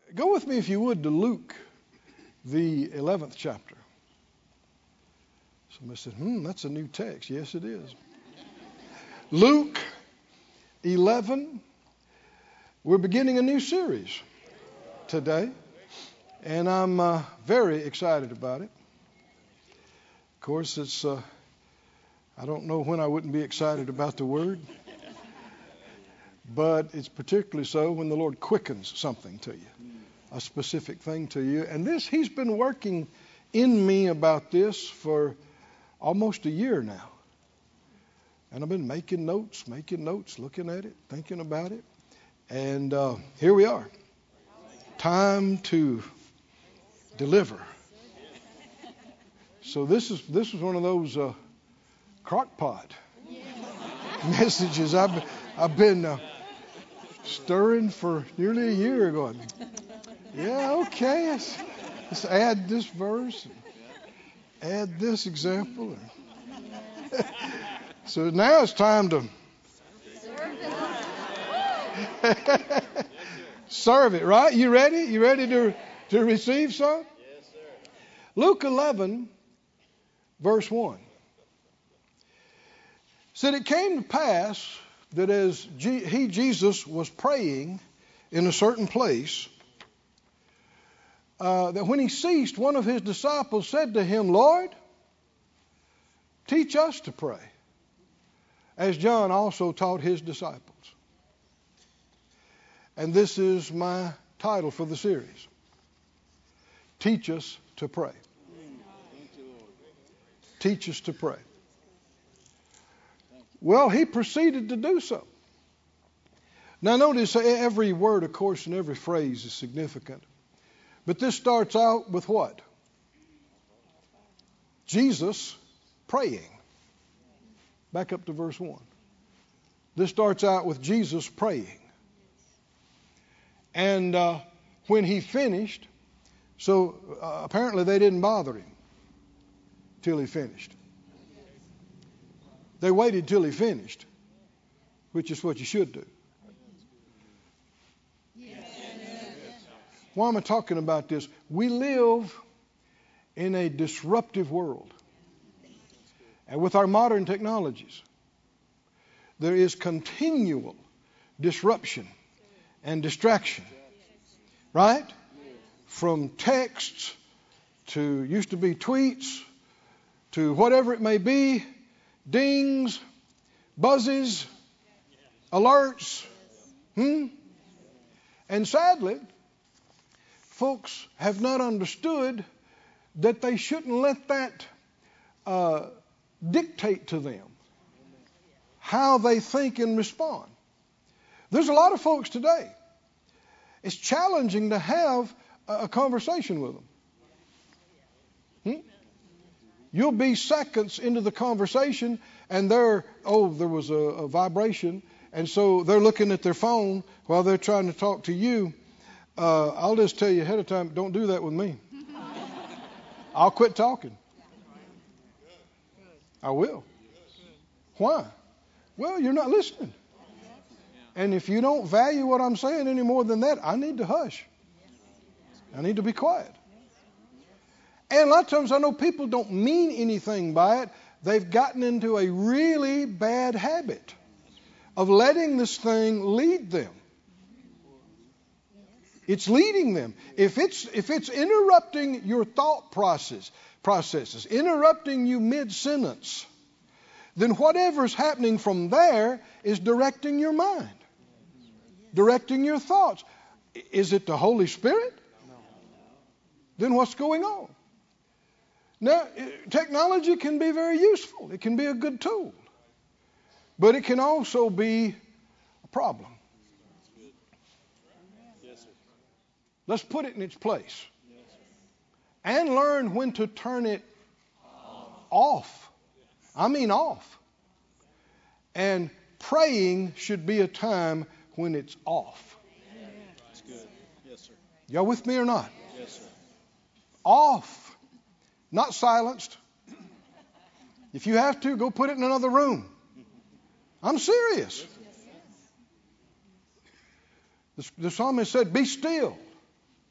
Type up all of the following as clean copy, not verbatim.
Go with me, if you would, to Luke, the 11th chapter. Somebody said, that's a new text. Yes, it is. Luke 11. We're beginning a new series today, and I'm very excited about it. Of course, it's I don't know when I wouldn't be excited about the Word, but it's particularly so when the Lord quickens something to you, a specific thing to you. And He's been working in me about this for almost a year now. And I've been making notes, looking at it, thinking about it. And here we are. Time to deliver. So this is one of those crock-pot messages I've been stirring for nearly a year, going, yeah, okay, let's add this verse, and add this example. So now it's time to serve it, right? You ready? You ready to receive some? Yes, sir. Luke 11, verse 1. Said it came to pass that as Jesus was praying in a certain place, that when he ceased, one of his disciples said to him, Lord, teach us to pray, as John also taught his disciples. And this is my title for the series. Teach us to pray. Teach us to pray. Well, he proceeded to do so. Now notice every word, of course, and every phrase is significant. But this starts out with what? Jesus praying. Back up to verse 1. This starts out with Jesus praying. And when he finished, so apparently they didn't bother him till he finished. They waited till he finished, which is what you should do. Why am I talking about this? We live in a disruptive world. And with our modern technologies, there is continual disruption and distraction. Right? From texts to used to be tweets to whatever it may be, dings, buzzes, alerts. And sadly, folks have not understood that they shouldn't let that dictate to them how they think and respond. There's a lot of folks today. It's challenging to have a conversation with them. You'll be seconds into the conversation and there was a vibration, and so they're looking at their phone while they're trying to talk to you. I'll just tell you ahead of time, don't do that with me. I'll quit talking. I will. Why? Well, you're not listening. And if you don't value what I'm saying any more than that, I need to hush. I need to be quiet. And a lot of times I know people don't mean anything by it. They've gotten into a really bad habit of letting this thing lead them. It's leading them. If it's interrupting your thought processes, interrupting you mid-sentence, then whatever's happening from there is directing your mind, directing your thoughts. Is it the Holy Spirit? Then what's going on? Now, technology can be very useful. It can be a good tool. But it can also be a problem. Let's put it in its place. And learn when to turn it off. I mean off. And praying should be a time when it's off. That's good. Yes, sir. Y'all with me or not? Yes, sir. Off. Not silenced. If you have to, go put it in another room. I'm serious. The psalmist said, be still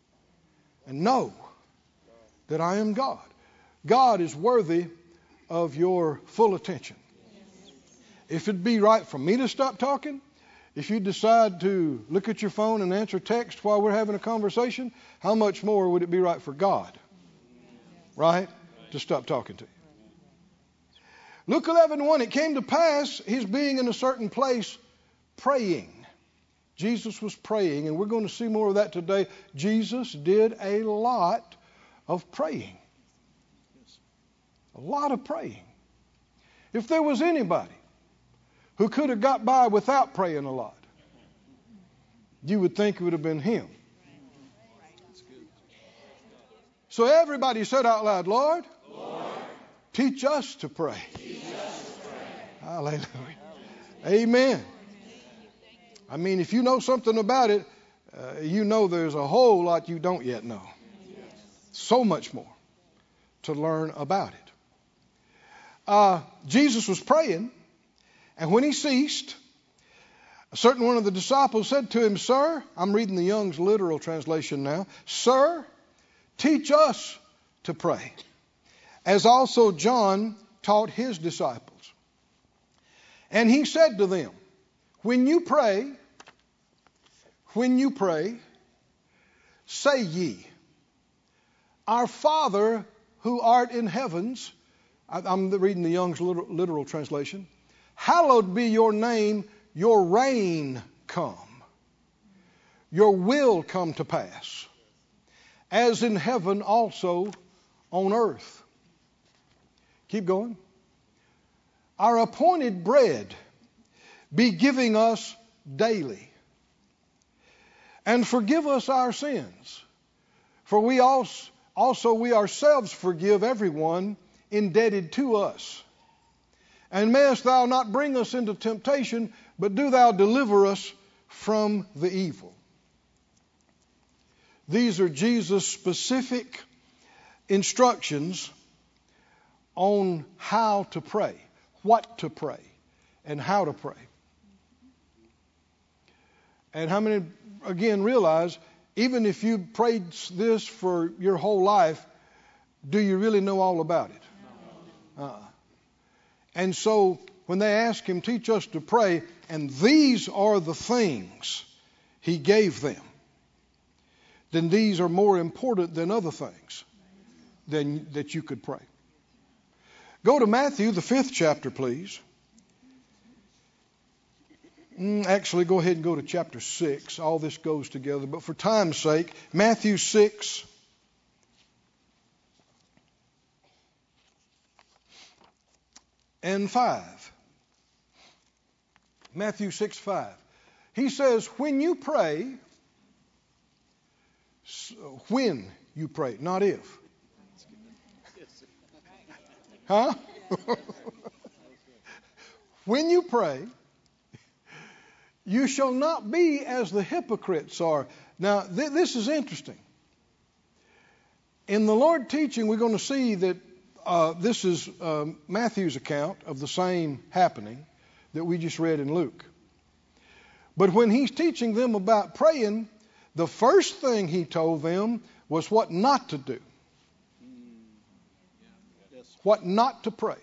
and know that I am God. God is worthy of your full attention. If it'd be right for me to stop talking, if you decide to look at your phone and answer text while we're having a conversation, how much more would it be right for God, right, to stop talking to you? Luke 11:1, it came to pass, his being in a certain place, praying. Jesus was praying, and we're going to see more of that today. Jesus did a lot of praying. A lot of praying. If there was anybody who could have got by without praying a lot, you would think it would have been him. So everybody said out loud, Lord, teach us to pray. Hallelujah. Amen. I mean, if you know something about it, you know there's a whole lot you don't yet know. So much more to learn about it. Jesus was praying, and when he ceased, a certain one of the disciples said to him, Sir, I'm reading the Young's literal translation now, Sir, teach us to pray, as also John taught his disciples. And he said to them, when you pray, say ye, Our Father who art in heavens, I'm reading the Young's literal translation, hallowed be your name, your reign come, your will come to pass, as in heaven also on earth. Keep going. Our appointed bread be giving us daily. And forgive us our sins, for we also we ourselves forgive everyone indebted to us. And mayest thou not bring us into temptation, but do thou deliver us from the evil. These are Jesus' specific instructions on how to pray, what to pray, and how to pray. And how many, again, realize, even if you prayed this for your whole life, do you really know all about it? No. And so when they ask him, teach us to pray, and these are the things he gave them, then these are more important than other things that you could pray. Go to Matthew, the 5th chapter, please. Actually, go ahead and go to chapter 6. All this goes together. But for time's sake, Matthew 6. And 5. Matthew 6:5. He says, when you pray, not if. Huh? When you pray, you shall not be as the hypocrites are. Now, this is interesting. In the Lord teaching, we're going to see that this is Matthew's account of the same happening that we just read in Luke. But when he's teaching them about praying, the first thing he told them was what not to do. What not to pray.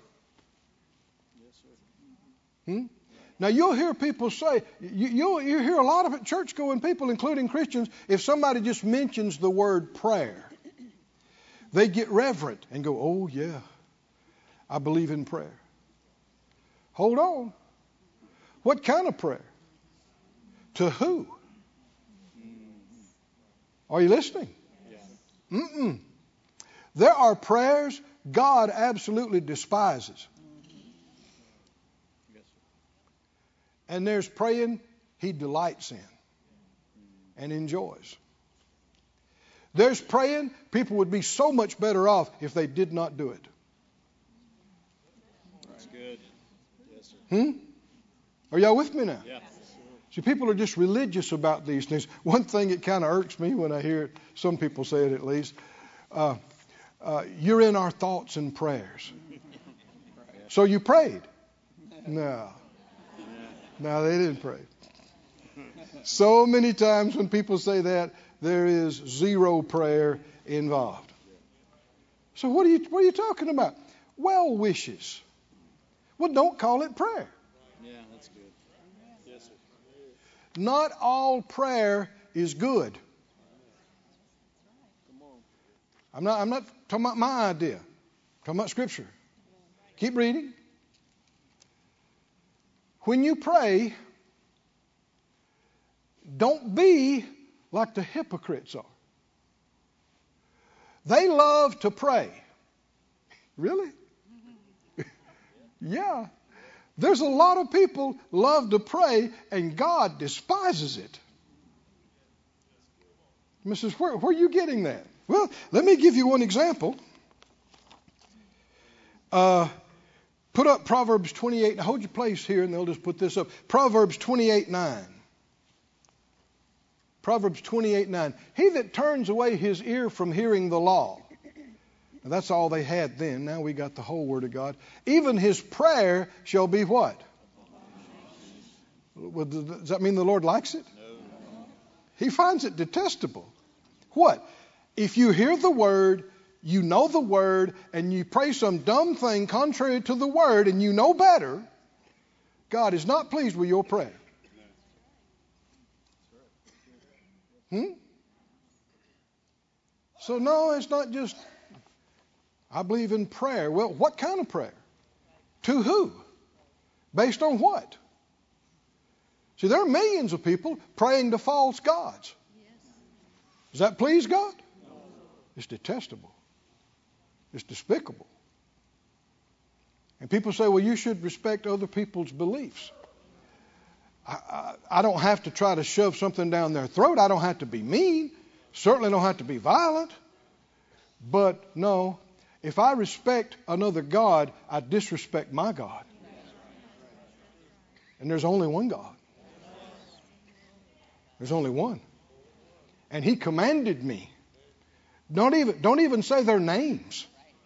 Now you'll hear people say, you hear a lot of it, church-going people, including Christians, if somebody just mentions the word prayer, they get reverent and go, oh yeah, I believe in prayer. Hold on. What kind of prayer? To who? Are you listening? There are prayers God absolutely despises. And there's praying he delights in and enjoys. There's praying people would be so much better off if they did not do it. That's good. Yes, sir. Are y'all with me now? Yeah. See, people are just religious about these things. One thing that kind of irks me when I hear it, some people say it at least, you're in our thoughts and prayers. So you prayed? No, they didn't pray. So many times when people say that, there is zero prayer involved. So what are you talking about? Well wishes. Well, don't call it prayer. Yeah, that's good. Yes, sir. Not all prayer is good. Come on. I'm not talking about my idea. I'm talking about Scripture. Keep reading. When you pray, don't be like the hypocrites are. They love to pray. Really? Yeah. There's a lot of people love to pray, and God despises it. Mrs. Where are you getting that? Well, let me give you one example. Put up Proverbs 28. Now hold your place here, and they'll just put this up. Proverbs 28:9. Proverbs 28:9. He that turns away his ear from hearing the law. Now, that's all they had then. Now we got the whole Word of God. Even his prayer shall be what? Well, does that mean the Lord likes it? No. He finds it detestable. What? If you hear the Word, you know the Word, and you pray some dumb thing contrary to the Word, and you know better, God is not pleased with your prayer. So no, it's not just, I believe in prayer. Well, what kind of prayer? To who? Based on what? See, there are millions of people praying to false gods. Does that please God? It's detestable. It's despicable. And people say, well, you should respect other people's beliefs. I don't have to try to shove something down their throat. I don't have to be mean. Certainly don't have to be violent. But no, if I respect another God, I disrespect my God. And there's only one God. There's only one. And He commanded me. Don't even say their names.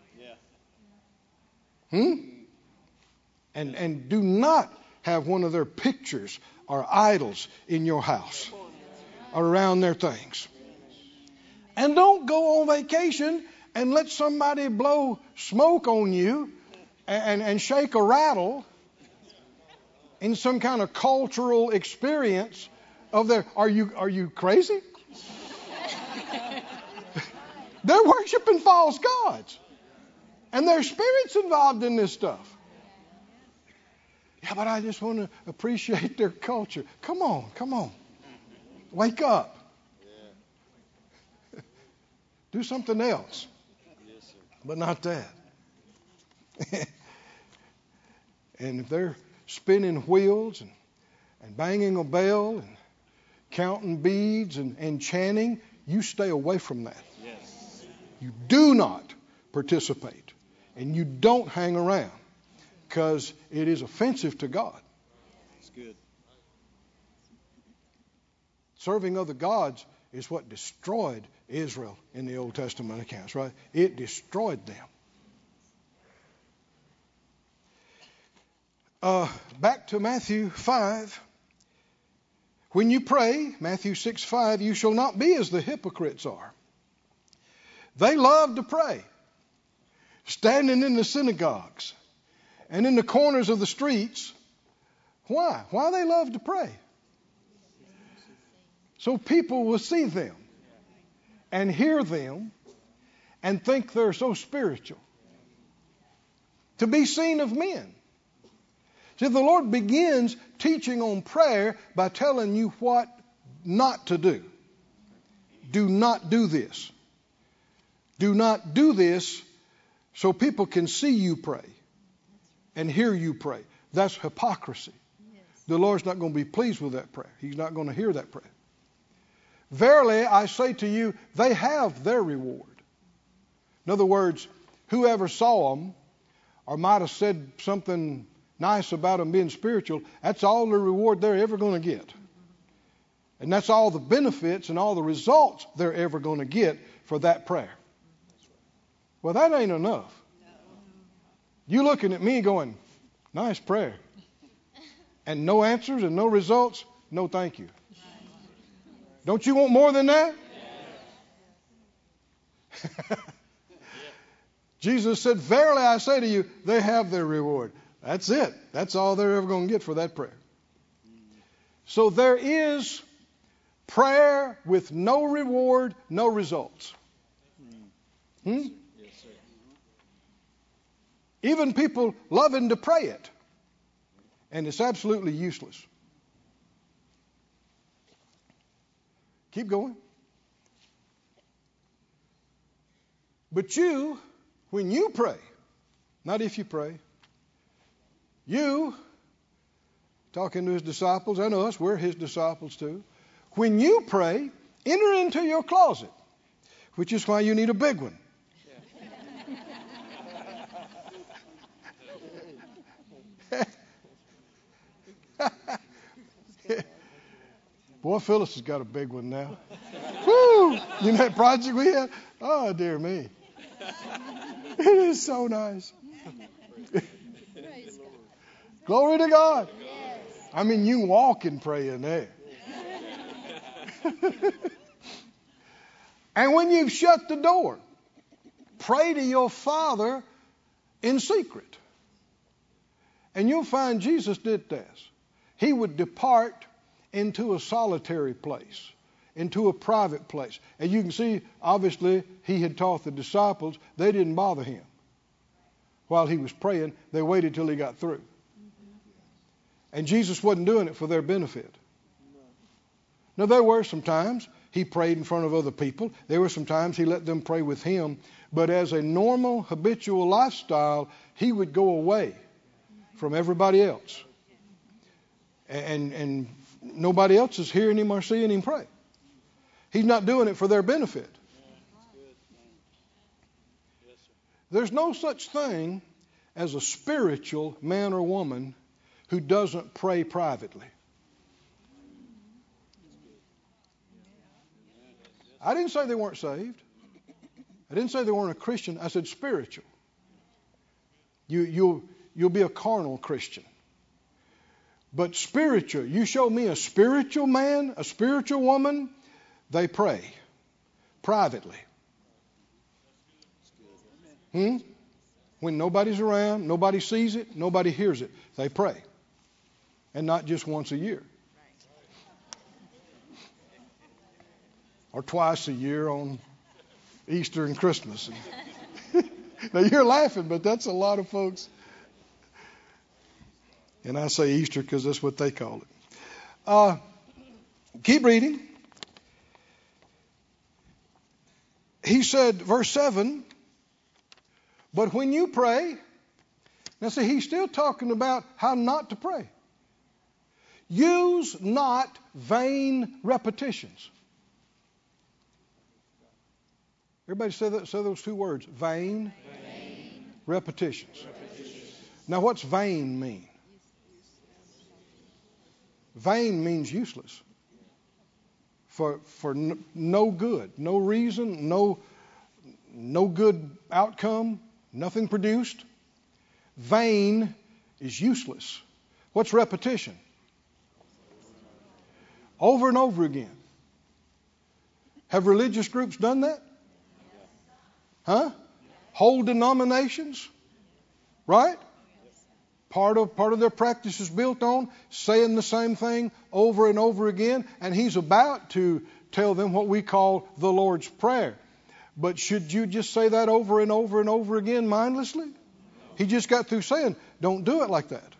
And do not have one of their pictures or idols in your house or around their things. And don't go on vacation and let somebody blow smoke on you and shake a rattle in some kind of cultural experience of their, are you crazy? They're worshiping false gods. And there's spirits involved in this stuff. Yeah, but I just want to appreciate their culture. Come on. Wake up. Do something else. Yes, sir. But not that. And if they're spinning wheels and banging a bell and counting beads and chanting, you stay away from that. Yes. You do not participate. And you don't hang around. Because it is offensive to God. It's good. Serving other gods is what destroyed Israel in the Old Testament accounts, right? It destroyed them. Back to Matthew 5. When you pray, Matthew 6:5, you shall not be as the hypocrites are. They love to pray, standing in the synagogues and in the corners of the streets. Why? Why they love to pray? So people will see them and hear them and think they're so spiritual. To be seen of men. See, the Lord begins teaching on prayer by telling you what not to do. Do not do this. Do not do this so people can see you pray and hear you pray. That's hypocrisy. Yes. The Lord's not going to be pleased with that prayer. He's not going to hear that prayer. Verily, I say to you, they have their reward. In other words, whoever saw them or might have said something nice about them being spiritual, that's all the reward they're ever going to get. And that's all the benefits and all the results they're ever going to get for that prayer. Well, that ain't enough. You looking at me going, nice prayer. And no answers and no results? No, thank you. Don't you want more than that? Jesus said, verily I say to you, they have their reward. That's it. That's all they're ever going to get for that prayer. So there is prayer with no reward, no results. Yes, sir. Even people loving to pray it. And it's absolutely useless. Keep going. But you, when you pray, not if you pray, you, talking to his disciples and us, we're his disciples too. When you pray, enter into your closet, which is why you need a big one. Boy, Phyllis has got a big one now. Woo! You know that project we had? Oh, dear me. It is so nice. Glory to God. I mean, you walk and pray in there. And when you've shut the door, pray to your Father in secret. And you'll find Jesus did this. He would depart into a solitary place, into a private place. And you can see, obviously, he had taught the disciples. They didn't bother him while he was praying. They waited till he got through. And Jesus wasn't doing it for their benefit. Now, there were some times he prayed in front of other people. There were some times he let them pray with him. But as a normal, habitual lifestyle, he would go away from everybody else. And nobody else is hearing him or seeing him pray. He's not doing it for their benefit. There's no such thing as a spiritual man or woman who doesn't pray privately. I didn't say they weren't saved. I didn't say they weren't a Christian. I said spiritual. You'll be a carnal Christian. But spiritual, you show me a spiritual man, a spiritual woman, they pray privately. When nobody's around, nobody sees it, nobody hears it, they pray. And not just once a year. Or twice a year on Easter and Christmas. Now you're laughing, but that's a lot of folks. And I say Easter because that's what they call it. Keep reading. He said, verse 7, but when you pray, now see, he's still talking about how not to pray. Use not vain repetitions. Everybody say those two words, vain. Repetitions. Now what's vain mean? Vain means useless. For no good, no reason, no good outcome, nothing produced. Vain is useless. What's repetition? Over and over again. Have religious groups done that? Huh? Whole denominations? Right? Part of their practice is built on saying the same thing over and over again. And he's about to tell them what we call the Lord's Prayer. But should you just say that over and over and over again mindlessly? He just got through saying, don't do it like that.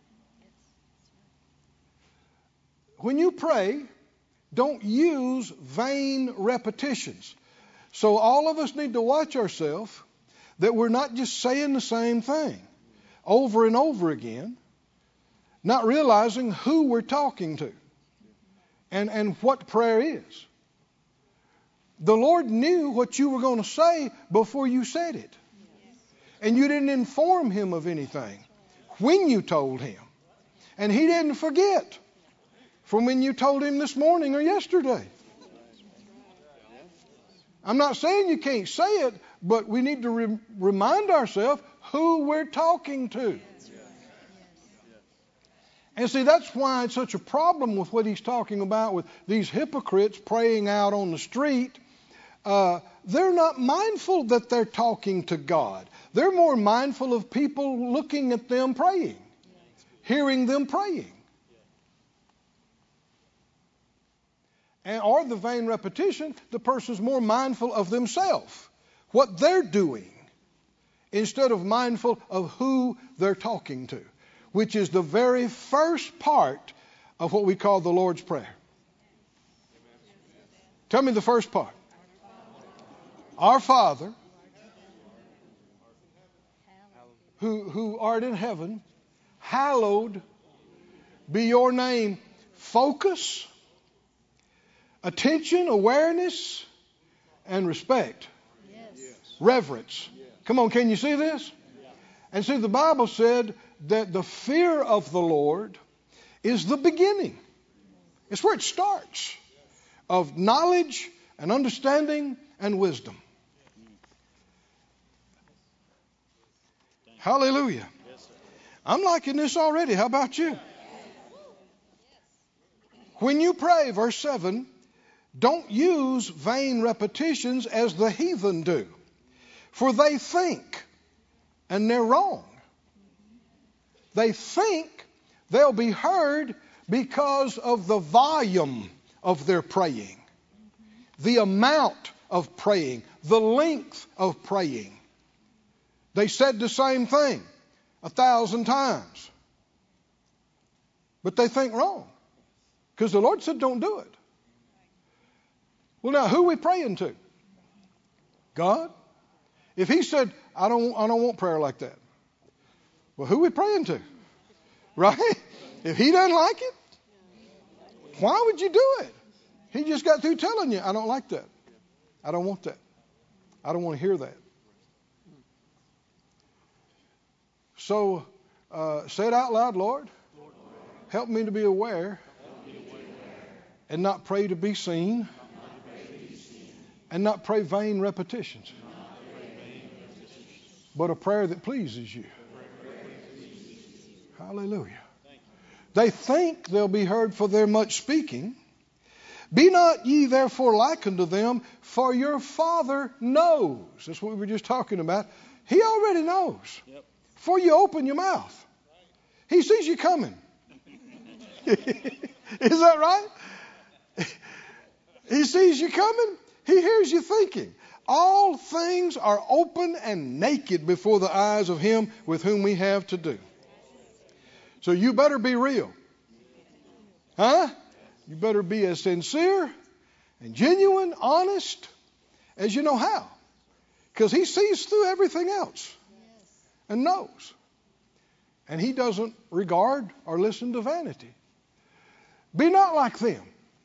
When you pray, don't use vain repetitions. So all of us need to watch ourselves that we're not just saying the same thing over and over again, not realizing who we're talking to and what prayer is. The Lord knew what you were going to say before you said it. And you didn't inform him of anything when you told him. And he didn't forget from when you told him this morning or yesterday. I'm not saying you can't say it, but we need to remind ourselves who we're talking to. And see, that's why it's such a problem with what he's talking about with these hypocrites praying out on the street. they're not mindful that they're talking to God. They're more mindful of people looking at them praying, hearing them praying. Or the vain repetition, the person's more mindful of themselves, what they're doing, instead of mindful of who they're talking to, which is the very first part of what we call the Lord's Prayer. Tell me the first part. Our Father, who art in heaven, hallowed be your name. Focus, attention, awareness, and respect. Yes. Reverence. Come on, can you see this? And see, the Bible said that the fear of the Lord is the beginning. It's where it starts of knowledge and understanding and wisdom. Hallelujah. I'm liking this already. How about you? When you pray, verse 7, don't use vain repetitions as the heathen do, for they think, and they're wrong. They think they'll be heard because of the volume of their praying, the amount of praying, the length of praying. They said the same thing 1,000 times, but they think wrong because the Lord said don't do it. Well, now, who are we praying to? God? If He said, I don't want prayer like that, well, who are we praying to? Right? If He doesn't like it, why would you do it? He just got through telling you, I don't like that. I don't want that. I don't want to hear that. So say it out loud, Lord. Help me to be aware and not pray to be seen and not pray vain repetitions, but a prayer that pleases you. Hallelujah. They think they'll be heard for their much speaking. Be not ye therefore like unto them, for your Father knows. That's what we were just talking about. He already knows. Yep. Before you open your mouth, He sees you coming. Is that right? He sees you coming. He hears you thinking. All things are open and naked before the eyes of Him with whom we have to do. So you better be real. Huh? You better be as sincere and genuine, honest as you know how. Because He sees through everything else and knows. And He doesn't regard or listen to vanity. Be not like them.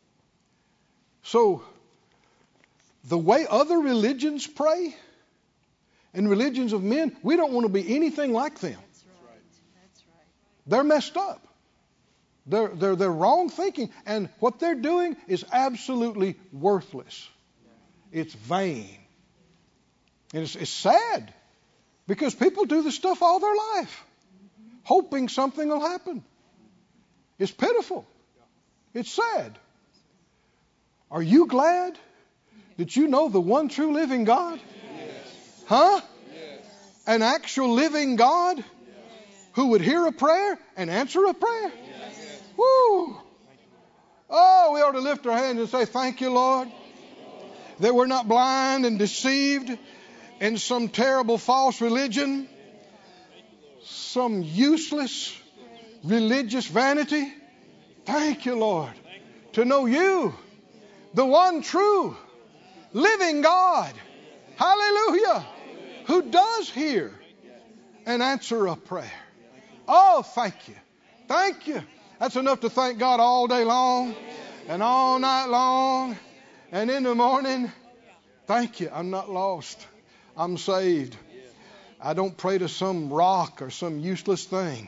So the way other religions pray and religions of men, we don't want to be anything like them. That's right. They're messed up. They're wrong thinking. And what they're doing is absolutely worthless. It's vain. And it's sad. Because people do this stuff all their life, hoping something will happen. It's pitiful. It's sad. Are you glad that you know the one true living God? Yes. Huh? Yes. An actual living God who would hear a prayer and answer a prayer? Yes. Woo! Oh, we ought to lift our hands and say, thank you, Lord, that we're not blind and deceived in some terrible false religion, some useless religious vanity. Thank you, Lord, to know you, the one true living God. Hallelujah. Who does hear and answer a prayer. Oh, thank you. Thank you. That's enough to thank God all day long and all night long and in the morning. Thank you. I'm not lost. I'm saved. I don't pray to some rock or some useless thing.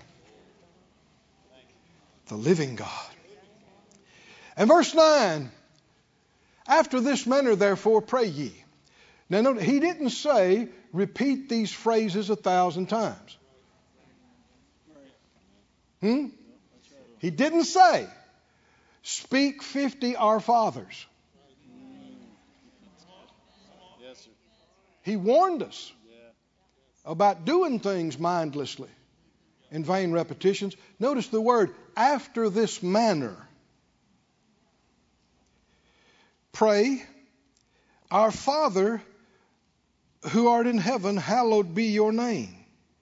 The living God. And verse 9, after this manner, therefore, pray ye. Now, note, he didn't say, repeat these phrases 1,000 times. He didn't say, speak 50 Our Fathers. Yes, sir. He warned us Yeah. about doing things mindlessly in vain repetitions. Notice the word, after this manner. Pray, our Father who art in heaven, hallowed be your name.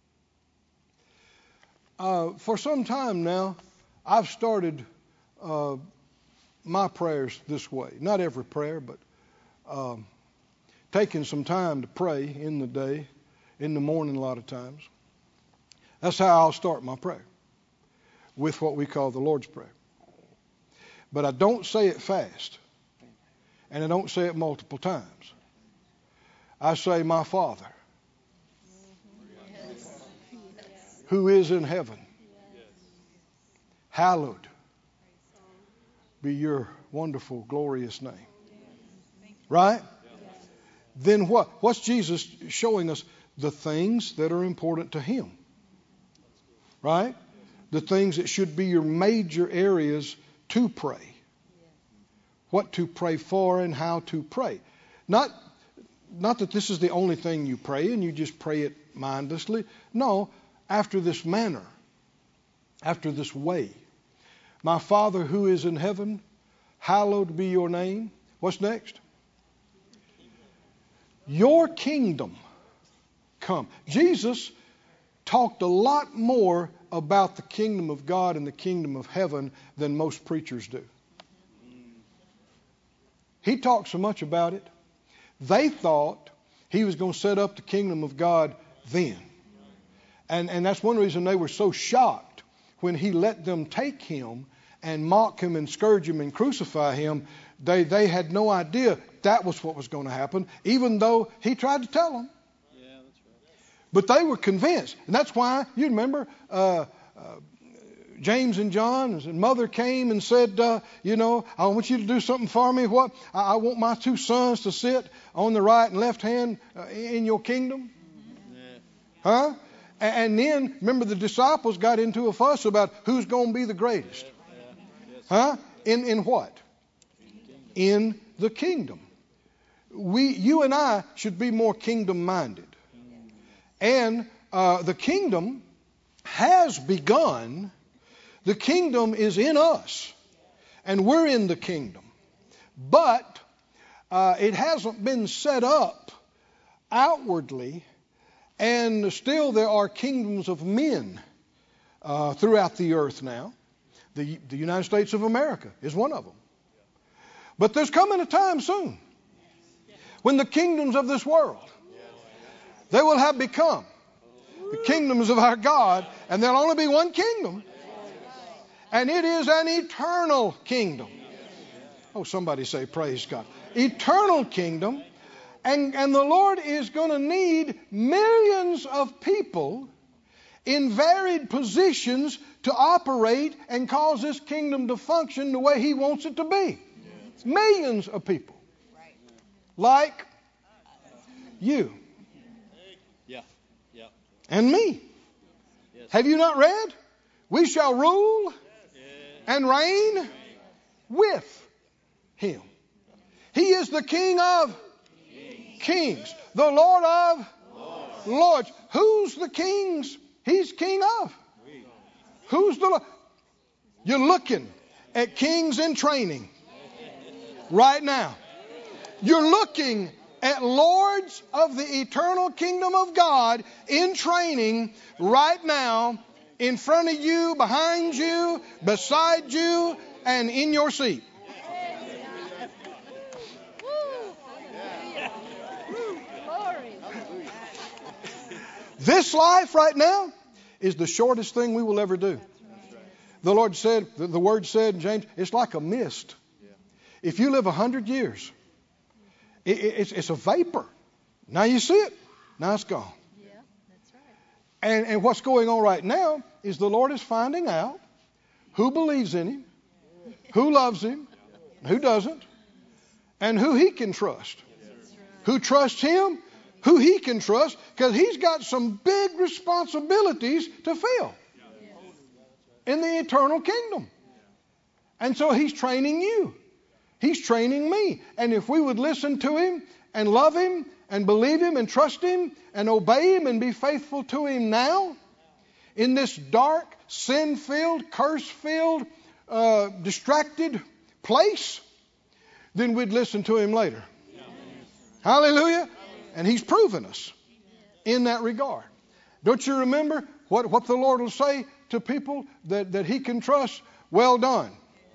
For some time now, I've started my prayers this way. Not every prayer, but taking some time to pray in the day, in the morning a lot of times. That's how I'll start my prayer, with what we call the Lord's Prayer. But I don't say it fast, and I don't say it multiple times. I say, my Father, who is in heaven, hallowed be your wonderful, glorious name. Right? Then what? What's Jesus showing us? The things that are important to Him. Right? The things that should be your major areas to pray. What to pray for and how to pray. Not that this is the only thing you pray and you just pray it mindlessly. No, after this manner, after this way. My Father who is in heaven, hallowed be your name. What's next? Your kingdom come. Jesus talked a lot more about the kingdom of God and the kingdom of heaven than most preachers do. He talked so much about it. They thought He was going to set up the kingdom of God then. And that's one reason they were so shocked when He let them take Him and mock Him and scourge Him and crucify Him. They had no idea that was what was going to happen, even though He tried to tell them. Yeah, that's right. But they were convinced. And that's why, you remember, James and John, and mother came and said, I want you to do something for me. What? I want my two sons to sit on the right and left hand in your kingdom. Yeah. Huh? And then, remember, the disciples got into a fuss about who's going to be the greatest. Huh? In what? In the kingdom. You and I should be more kingdom-minded. And the kingdom has begun. The kingdom is in us. And we're in the kingdom. But it hasn't been set up outwardly. And still there are kingdoms of men throughout the earth now. The United States of America is one of them. But there's coming a time soon when the kingdoms of this world, they will have become the kingdoms of our God, and there'll only be one kingdom, and it is an eternal kingdom. Oh, somebody say praise God. Eternal kingdom, and the Lord is going to need millions of people in varied positions to operate and cause this kingdom to function the way He wants it to be. Millions of people. Like you. Yeah. Yeah. And me. Yes. Have you not read? We shall rule and reign with Him. He is the King of kings. The Lord of lords. Who's the kings? He's King of. Who's the Lord? You're looking at kings in training right now. You're looking at lords of the eternal kingdom of God in training right now, in front of you, behind you, beside you, and in your seat. This life right now is the shortest thing we will ever do. The Lord said, the Word said in James, it's like a mist. If you live 100 years, it's a vapor. Now you see it, now it's gone. Yeah, that's right. And what's going on right now is the Lord is finding out who believes in Him, who loves Him, who doesn't, and who He can trust. Who trusts Him, who He can trust, because He's got some big responsibilities to fill in the eternal kingdom. And so He's training you. He's training me. And if we would listen to Him and love Him and believe Him and trust Him and obey Him and be faithful to Him now in this dark, sin-filled, curse-filled, distracted place, then we'd listen to Him later. Hallelujah. And He's proven us in that regard. Don't you remember what the Lord will say to people that He can trust? Well done.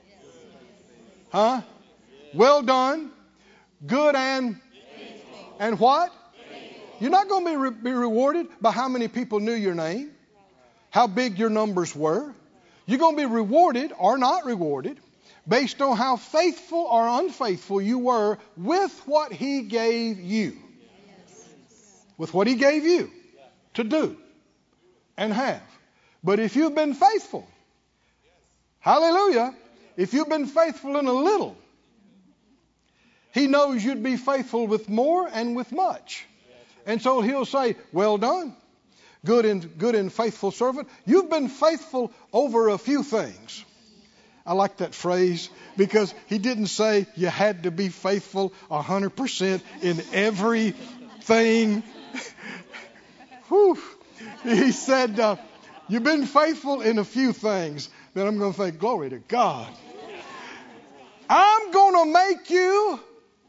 Huh? Well done. Good and what? You're not going to be rewarded by how many people knew your name, how big your numbers were. You're going to be rewarded or not rewarded based on how faithful or unfaithful you were with what He gave you. With what He gave you to do and have. But if you've been faithful, hallelujah, if you've been faithful in a little, He knows you'd be faithful with more and with much. And so He'll say, well done, good and faithful servant. You've been faithful over a few things. I like that phrase because He didn't say you had to be faithful 100% in everything. Whew. He said, you've been faithful in a few things. Then I'm going to say, glory to God. I'm going to make you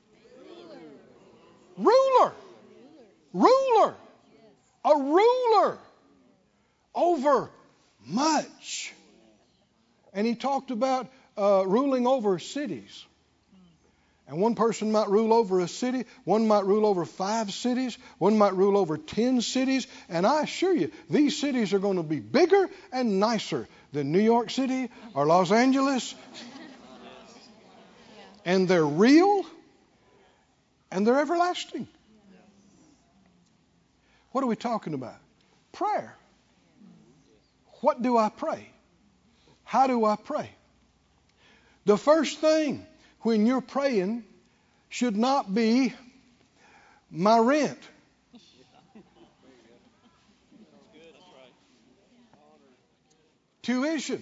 ruler. Ruler. A ruler over much. And He talked about ruling over cities. And one person might rule over a city. One might rule over 5 cities. One might rule over 10 cities. And I assure you, these cities are going to be bigger and nicer than New York City or Los Angeles. And they're real. And they're everlasting. What are we talking about? Prayer. What do I pray? How do I pray? The first thing when you're praying should not be my rent. Tuition.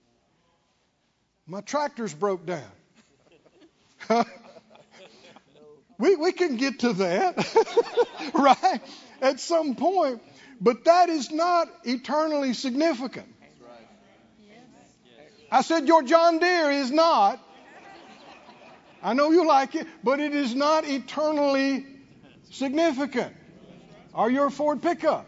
My tractor's broke down. We can get to that, right, at some point. But that is not eternally significant. I said your John Deere is not. I know you like it, but it is not eternally significant. Or your Ford pickup.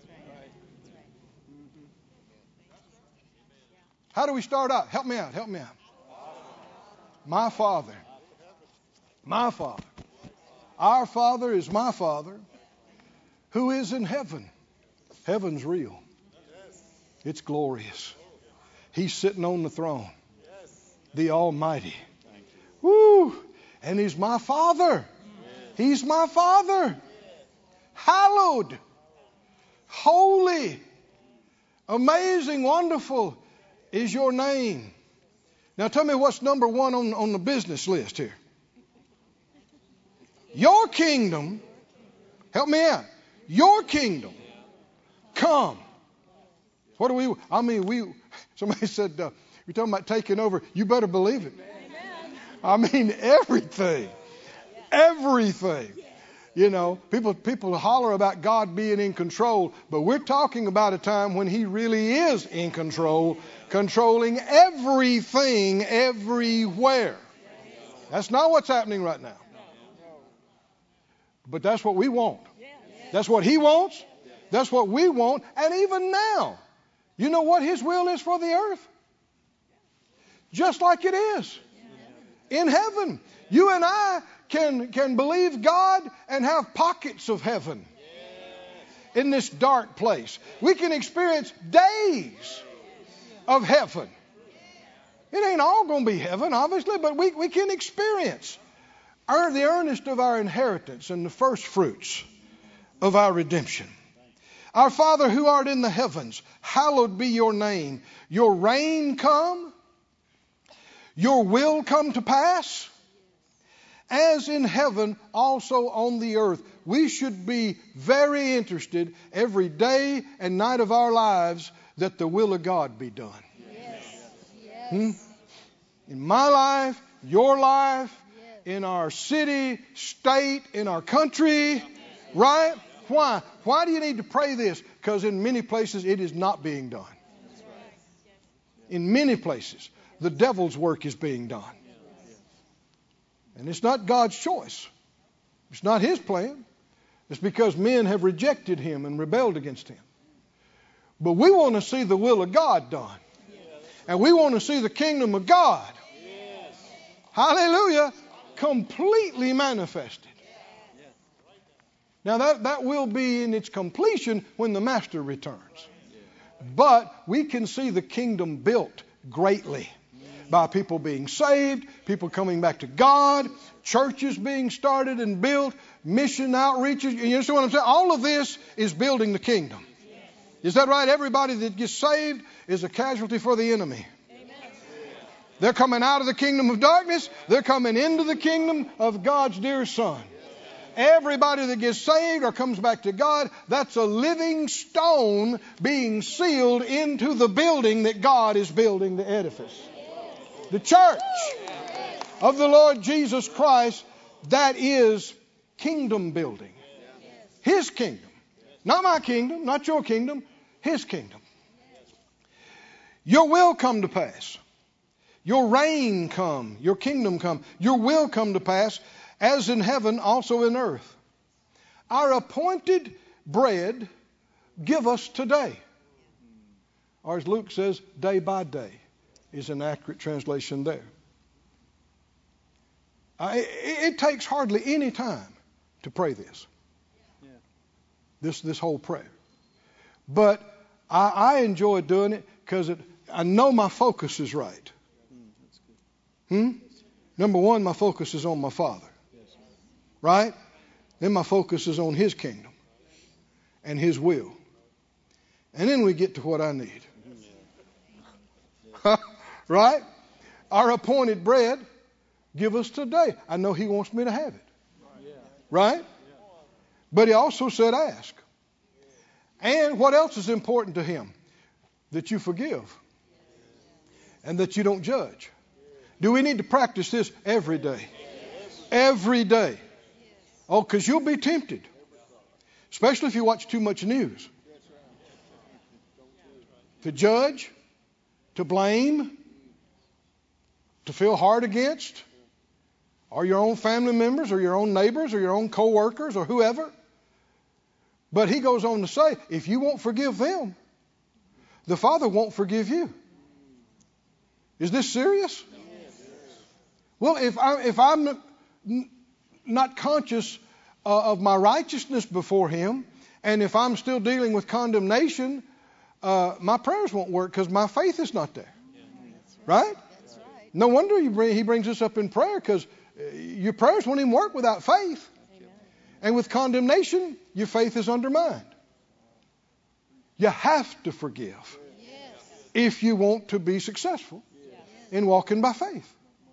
How do we start out? Help me out. My Father. My Father. Our Father is my Father who is in heaven. Heaven's real. It's glorious. He's sitting on the throne. The Almighty. Woo! And He's my Father. He's my Father. Hallowed. Holy. Amazing. Wonderful is your name. Now tell me what's number one on the business list here. Your kingdom. Help me out. Your kingdom. Come. What do we... Somebody said, you're talking about taking over. You better believe it. I mean, everything. Everything. You know, people holler about God being in control, but we're talking about a time when He really is in control, controlling everything, everywhere. That's not what's happening right now. But that's what we want. That's what He wants. That's what we want. And even now, you know what His will is for the earth? Just like it is in heaven. You and I can believe God and have pockets of heaven in this dark place. We can experience days of heaven. It ain't all going to be heaven, obviously, but we can experience the earnest of our inheritance and the first fruits of our redemption. Our Father who art in the heavens, hallowed be your name. Your reign come. Your will come to pass. As in heaven, also on the earth. We should be very interested every day and night of our lives that the will of God be done. Yes. In my life, your life, in our city, state, in our country, Right? Why? Why do you need to pray this? Because in many places it is not being done. In many places, the devil's work is being done. And it's not God's choice. It's not His plan. It's because men have rejected Him and rebelled against Him. But we want to see the will of God done. And we want to see the kingdom of God. Hallelujah. Completely manifested. Now that will be in its completion when the Master returns. But we can see the kingdom built greatly by people being saved, people coming back to God, churches being started and built, mission outreaches. You understand what I'm saying? All of this is building the kingdom. Is that right? Everybody that gets saved is a casualty for the enemy. They're coming out of the kingdom of darkness. They're coming into the kingdom of God's dear Son. Everybody that gets saved or comes back to God, that's a living stone being sealed into the building that God is building, the edifice. The church of the Lord Jesus Christ, that is kingdom building. His kingdom. Not my kingdom, not your kingdom, His kingdom. Your will come to pass. Your reign come, your kingdom come, your will come to pass, as in heaven, also in earth. Our appointed bread give us today. Or as Luke says, day by day is an accurate translation there. It takes hardly any time to pray this. This whole prayer. But I enjoy doing it because I know my focus is right. Number one, my focus is on my Father. Right? Then my focus is on His kingdom and His will. And then we get to what I need. Right? Our appointed bread, give us today. I know He wants me to have it. Right? But He also said ask. And what else is important to Him? That you forgive. And that you don't judge. Do we need to practice this every day? Every day. Oh, because you'll be tempted. Especially if you watch too much news. To judge, to blame, to feel hard against, or your own family members, or your own neighbors, or your own co-workers, or whoever. But He goes on to say, if you won't forgive them, the Father won't forgive you. Is this serious? Well, if I'm not conscious of my righteousness before Him, and if I'm still dealing with condemnation, my prayers won't work because my faith is not there. Right? No wonder He brings us up in prayer, because your prayers won't even work without faith. And with condemnation, your faith is undermined. You have to forgive if you want to be successful in walking by faith.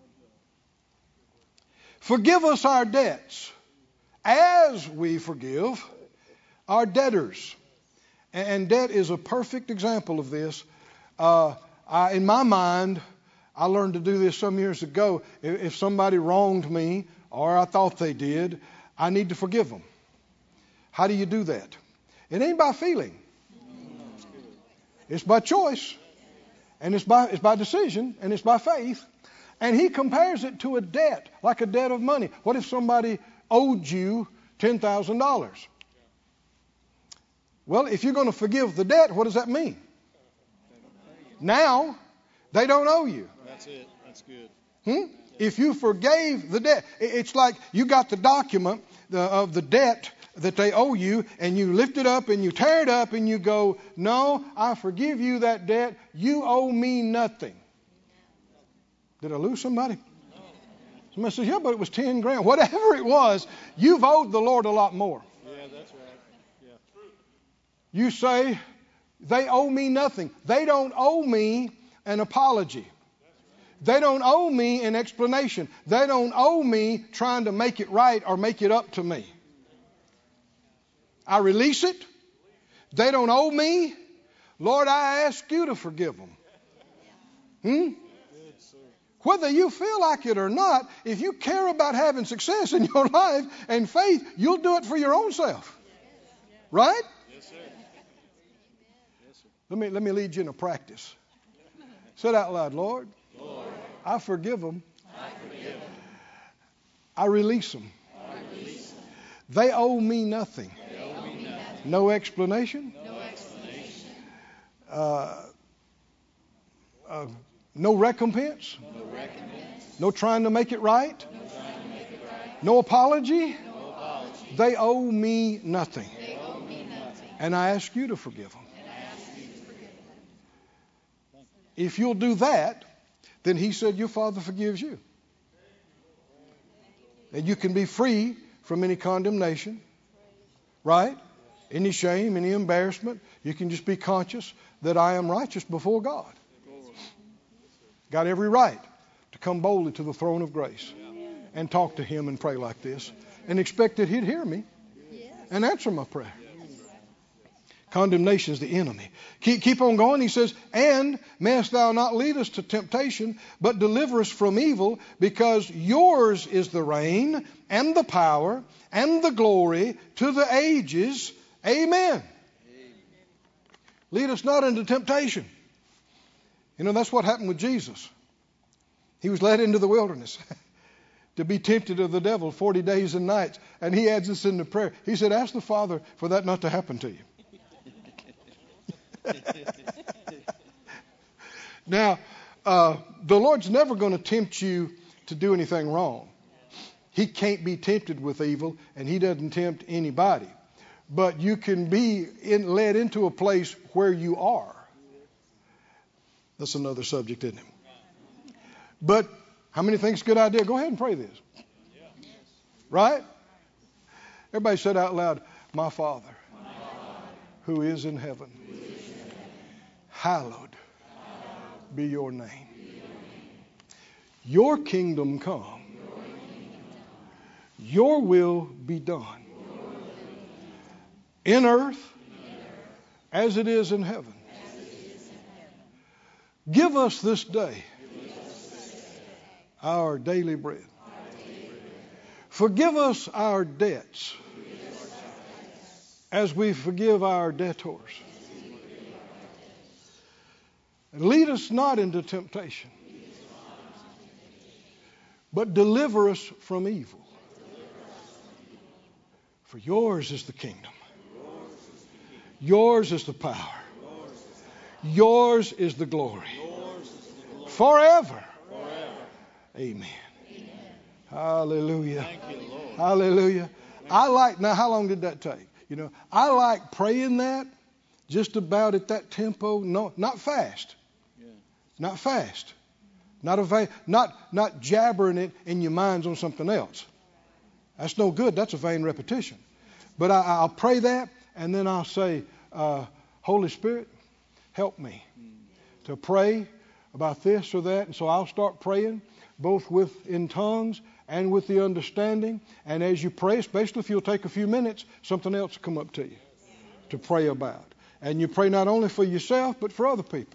Forgive us our debts as we forgive our debtors. And debt is a perfect example of this. In my mind, I learned to do this some years ago. If somebody wronged me, or I thought they did, I need to forgive them. How do you do that? It ain't by feeling. It's by choice. And it's by decision. And it's by faith. And He compares it to a debt, like a debt of money. What if somebody owed you $10,000? Well, if you're going to forgive the debt, what does that mean? Now, they don't owe you. That's it. That's good. If you forgave the debt, it's like you got the document of the debt that they owe you, and you lift it up and you tear it up and you go, no, I forgive you that debt. You owe me nothing. Did I lose somebody? Somebody says, yeah, but it was 10 grand. Whatever it was, you've owed the Lord a lot more. Yeah, that's right. Yeah. You say, they owe me nothing. They don't owe me an apology. They don't owe me an explanation. They don't owe me trying to make it right or make it up to me. I release it. They don't owe me. Lord, I ask you to forgive them. Whether you feel like it or not, if you care about having success in your life and faith, you'll do it for your own self. Right? Yes, sir. Yes, sir. Let me lead you in a practice. Say it out loud, Lord. Lord, I forgive them. I forgive them. I release them. I release them. They owe me nothing. They owe me nothing. No explanation. No explanation. No recompense. No recompense. No trying to make it right. No trying to make it right. No apology. No apology. They owe me nothing. They owe me nothing. And I ask you to forgive them. And I ask you to forgive them. If you'll do that, then he said your Father forgives you. And you can be free from any condemnation, right? Any shame, any embarrassment. You can just be conscious that I am righteous before God. Got every right to come boldly to the throne of grace and talk to him and pray like this and expect that he'd hear me and answer my prayer. Condemnation is the enemy. Keep on going. He says, and mayest thou not lead us to temptation, but deliver us from evil, because yours is the reign and the power and the glory to the ages. Amen. Lead us not into temptation. You know, that's what happened with Jesus. He was led into the wilderness to be tempted of the devil 40 days and nights. And he adds this into prayer. He said, ask the Father for that not to happen to you. Now, the Lord's never going to tempt you to do anything wrong. He can't be tempted with evil, and he doesn't tempt anybody. But you can be led into a place where you are. That's another subject, isn't it? But how many think it's a good idea? Go ahead and pray this. Right? Everybody said out loud, my Father, who is in heaven, hallowed be your name. Your kingdom come. Your will be done. In earth as it is in heaven. Give us this day our daily bread. Forgive us our debts as we forgive our debtors. And lead us not into temptation, but deliver us from evil. For yours is the kingdom. Yours is the power. Yours is the glory. Forever. Amen. Hallelujah. Hallelujah. Now how long did that take? You know, I like praying that just about at that tempo. No, not fast. Not fast. Not jabbering it in your minds on something else. That's no good. That's a vain repetition. But I'll pray that, and then I'll say, Holy Spirit, help me to pray about this or that. And so I'll start praying, both in tongues and with the understanding. And as you pray, especially if you'll take a few minutes, something else will come up to you to pray about. And you pray not only for yourself, but for other people.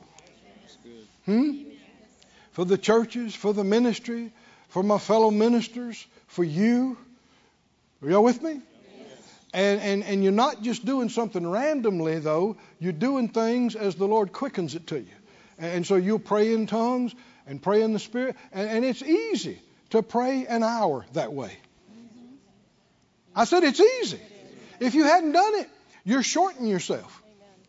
For the churches, for the ministry, for my fellow ministers, for you. Are y'all with me? And you're not just doing something randomly, though. You're doing things as the Lord quickens it to you. And so you'll pray in tongues and pray in the Spirit. And it's easy to pray an hour that way. I said it's easy. If you hadn't done it, you're shorting yourself.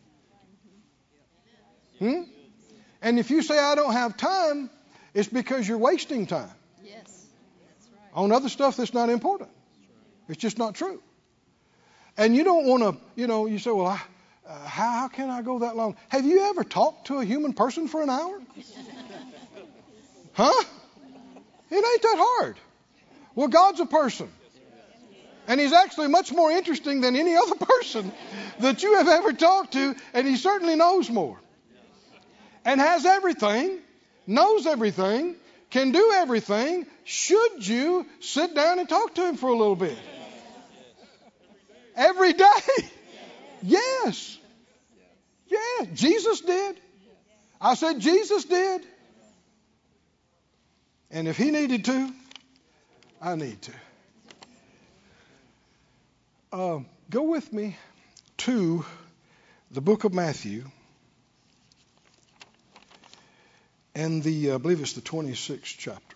And if you say, I don't have time, it's because you're wasting time. Yes, that's right. On other stuff that's not important. It's just not true. And you don't want to, you say, well, how can I go that long? Have you ever talked to a human person for an hour? Huh? It ain't that hard. Well, God's a person. And he's actually much more interesting than any other person that you have ever talked to. And he certainly knows more. And has everything, knows everything, can do everything. Should you sit down and talk to him for a little bit? Every day? Yes. Yeah, Jesus did. I said Jesus did. And if he needed to, I need to. Go with me to the book of Matthew and I believe it's the 26th chapter.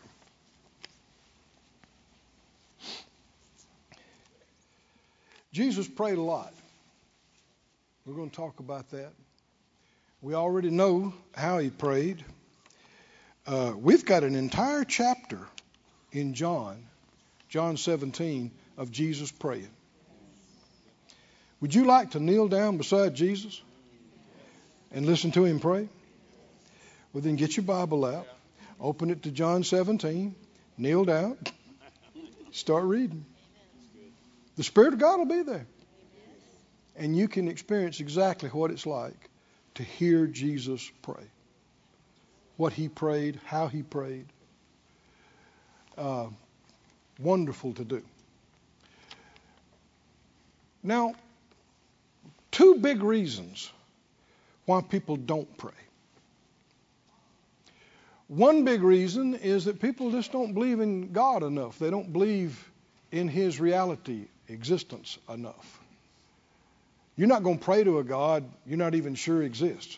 Jesus prayed a lot. We're going to talk about that. We already know how he prayed. We've got an entire chapter in John 17, of Jesus praying. Would you like to kneel down beside Jesus and listen to him pray? Well, then get your Bible out, open it to John 17, kneel down, start reading. The Spirit of God will be there. And you can experience exactly what it's like to hear Jesus pray. What he prayed, how he prayed. Wonderful to do. Now, two big reasons why people don't pray. One big reason is that people just don't believe in God enough. They don't believe in his reality, existence enough. You're not going to pray to a God you're not even sure exists.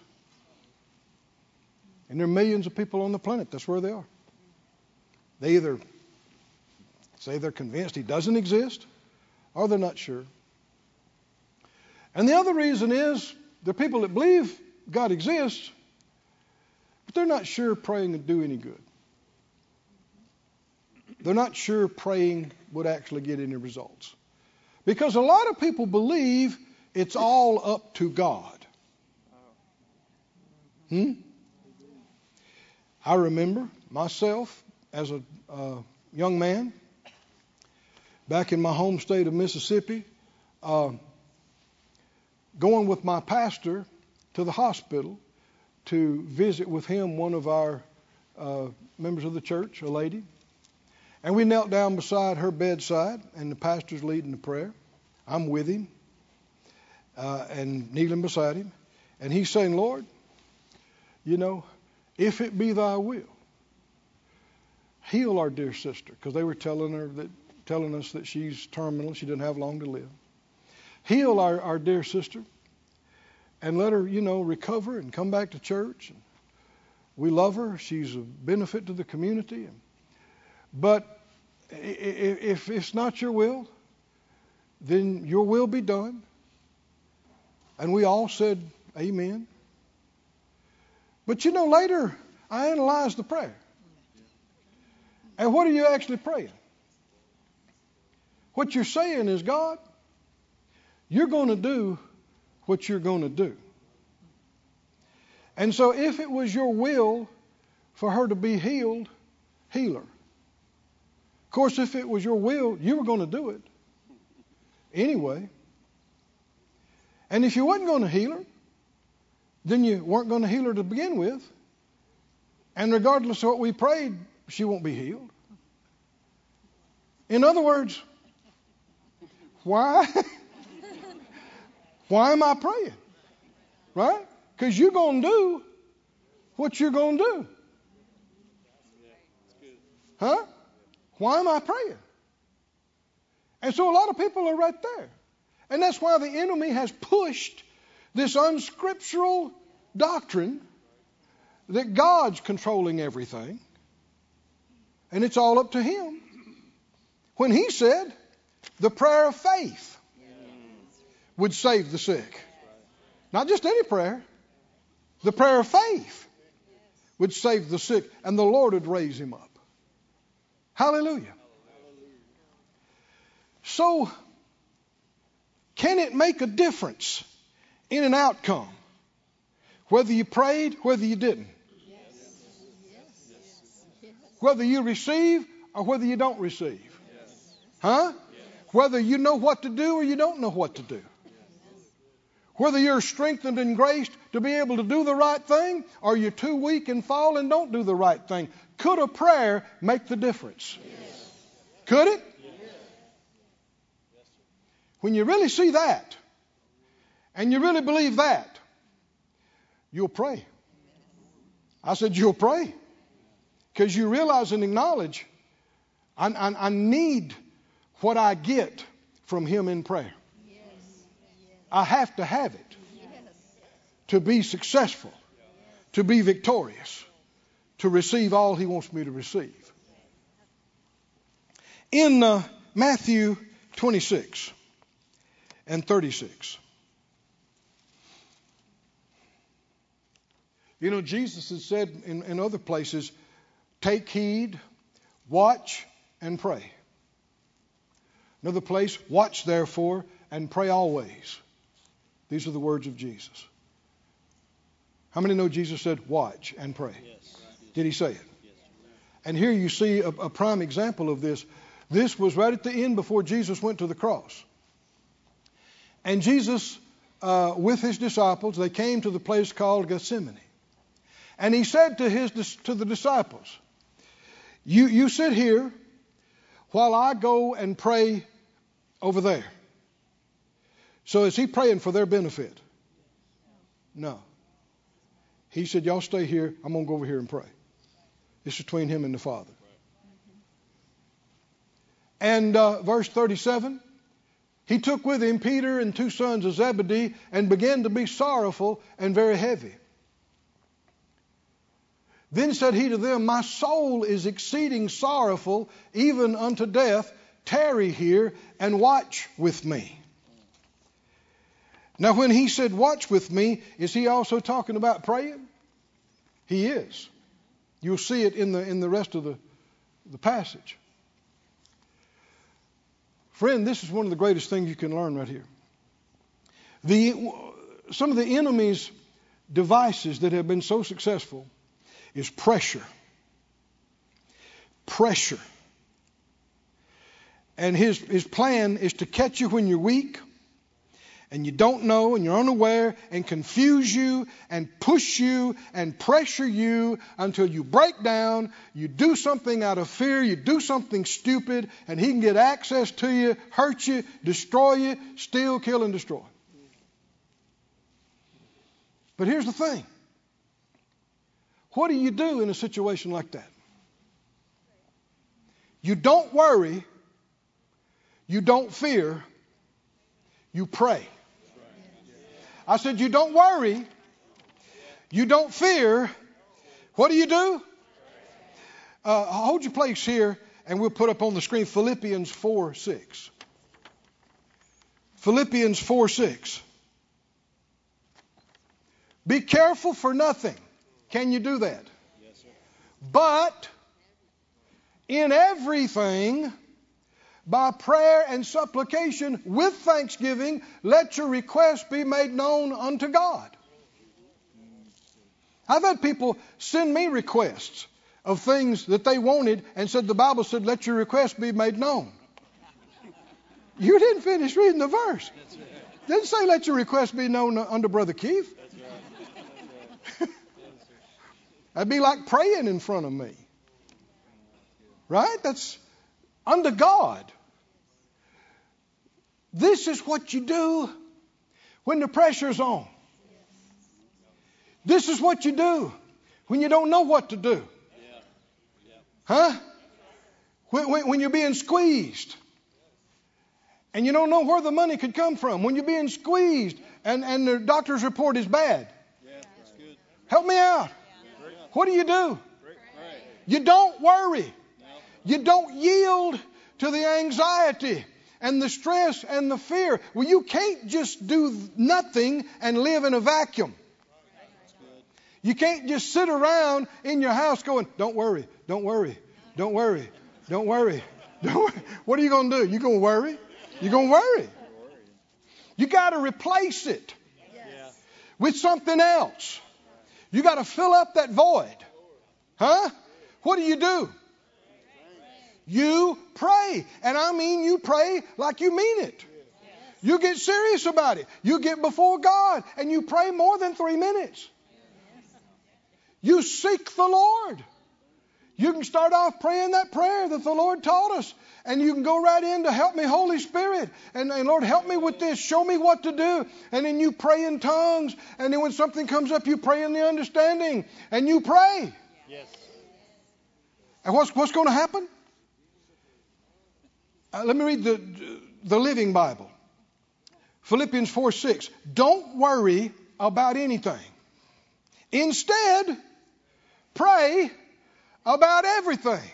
And there are millions of people on the planet. That's where they are. They either say they're convinced he doesn't exist, or they're not sure. And the other reason is there are people that believe God exists, but they're not sure praying would do any good. They're not sure praying would actually get any results. Because a lot of people believe it's all up to God. I remember myself as a young man back in my home state of Mississippi, going with my pastor to the hospital to visit with him one of our members of the church, a lady. And we knelt down beside her bedside, and the pastor's leading the prayer. I'm with him and kneeling beside him. And he's saying, Lord, if it be thy will, heal our dear sister. Because they were telling us that she's terminal. She doesn't have long to live. Heal our dear sister and let her, recover and come back to church. We love her. She's a benefit to the community. But if it's not your will, then your will be done. And we all said amen. But later I analyzed the prayer. And what are you actually praying? What you're saying is, God, you're going to do what you're going to do. And so if it was your will for her to be healed, heal her. Of course, if it was your will, you were going to do it anyway. And if you wasn't going to heal her, then you weren't going to heal her to begin with. And regardless of what we prayed, she won't be healed. In other words, why? Why am I praying? Right? Because you're going to do what you're going to do. Huh? Why am I praying? And so a lot of people are right there. And that's why the enemy has pushed this unscriptural doctrine that God's controlling everything. And it's all up to him. When he said the prayer of faith would save the sick. Not just any prayer. The prayer of faith would save the sick, and the Lord would raise him up. Hallelujah. So, can it make a difference in an outcome? Whether you prayed, whether you didn't. Whether you receive or whether you don't receive. Huh? Whether you know what to do or you don't know what to do. Whether you're strengthened and graced to be able to do the right thing, or you're too weak and fall and don't do the right thing. Could a prayer make the difference? Yes. Could it? Yes. When you really see that, and you really believe that, you'll pray. I said you'll pray. Because you realize and acknowledge, I need what I get from Him in prayer. I have to have it to be successful, to be victorious, to receive all He wants me to receive. In Matthew 26 and 36, you know, Jesus has said in other places, take heed, watch, and pray. Another place, watch therefore and pray always. These are the words of Jesus. How many know Jesus said, watch and pray? Yes. Did He say it? Yes. And here you see a prime example of this. This was right at the end before Jesus went to the cross. And Jesus, with His disciples, they came to the place called Gethsemane. And He said to the disciples, you sit here while I go and pray over there. So is He praying for their benefit? No. He said, y'all stay here. I'm going to go over here and pray. This is between Him and the Father. And verse 37, He took with Him Peter and 2 sons of Zebedee and began to be sorrowful and very heavy. Then said He to them, my soul is exceeding sorrowful, even unto death. Tarry here and watch with me. Now when He said watch with me, is He also talking about praying? He is. You'll see it in the rest of the passage. Friend, this is one of the greatest things you can learn right here. Some of the enemy's devices that have been so successful is pressure. Pressure. And his plan is to catch you when you're weak and you don't know and you're unaware and confuse you and push you and pressure you until you break down, you do something out of fear, you do something stupid, and he can get access to you, hurt you, destroy you, steal, kill, and destroy. But here's the thing. What do you do in a situation like that? You don't worry. You don't fear. You pray. I said you don't worry. You don't fear. What do? Hold your place here and we'll put up on the screen Philippians 4:6. Philippians 4:6. Be careful for nothing. Can you do that? Yes, sir. But in everything, by prayer and supplication with thanksgiving, let your requests be made known unto God. I've had people send me requests of things that they wanted and said the Bible said, let your requests be made known. You didn't finish reading the verse. Didn't say let your requests be known unto Brother Keith. That'd be like praying in front of me. Right? That's unto God. This is what you do when the pressure's on. This is what you do when you don't know what to do. Huh? When you're being squeezed and you don't know where the money could come from. When you're being squeezed and the doctor's report is bad. Help me out. What do? You don't worry. You don't yield to the anxiety and the stress and the fear. Well, you can't just do nothing and live in a vacuum. You can't just sit around in your house going, don't worry, don't worry, don't worry, don't worry, don't worry. What are you going to do? You going to worry? You're going to worry. You got to replace it with something else. You got to fill up that void. Huh? What do? You pray. And I mean you pray like you mean it. You get serious about it. You get before God and you pray more than 3 minutes. You seek the Lord. You can start off praying that prayer that the Lord taught us. And you can go right in to help me, Holy Spirit. And Lord, help me with this. Show me what to do. And then you pray in tongues. And then when something comes up, you pray in the understanding. And you pray. Yes. And what's going to happen? Let me read the Living Bible. Philippians 4:6. Don't worry about anything. Instead, pray about everything.